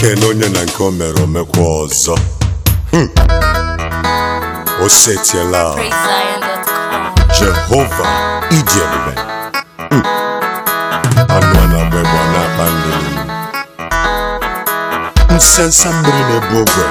ekene onye na nke o mere omekwa ọzọ. O setiela Jehova ịdị ebube. Anụ a na-agba egbe a na-akpa mmiri. Nsensa mmiri na-ebu ogwe.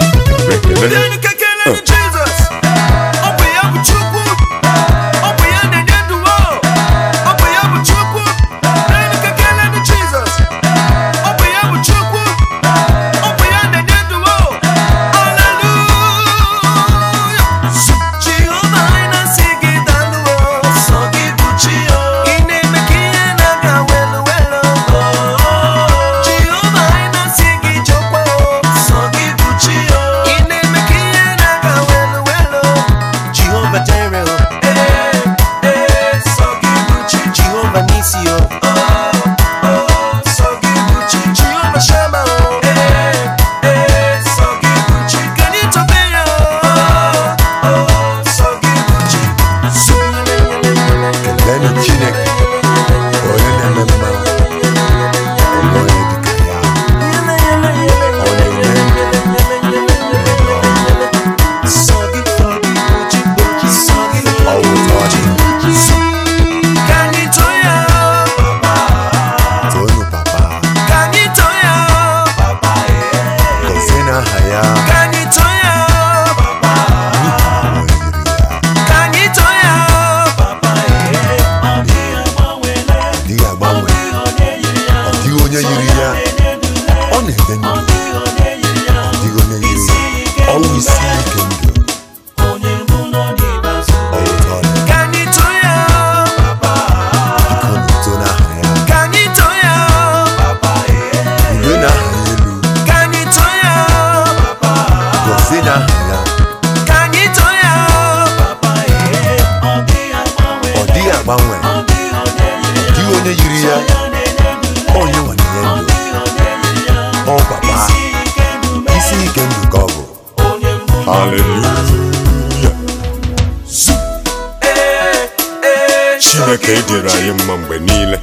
Chineke ịdịrị anyị mma mgbe niile.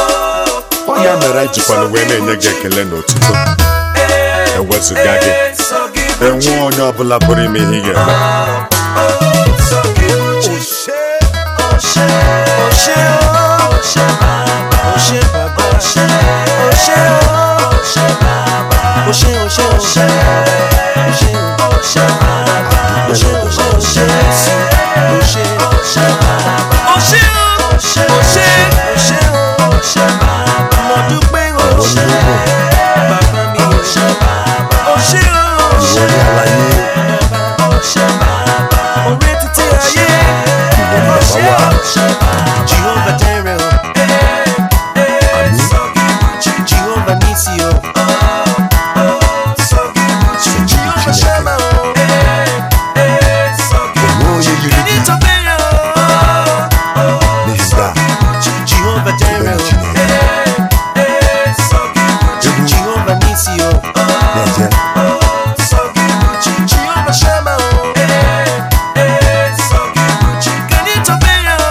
Ọ ya mere anyị jikwana wee na-enye gị ekele n'otuto. Ewezụga gị, enwe onye ọbụla pụrụ ime ihe ị ga-eme.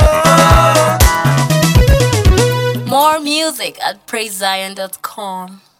More music at PraiseZion.com.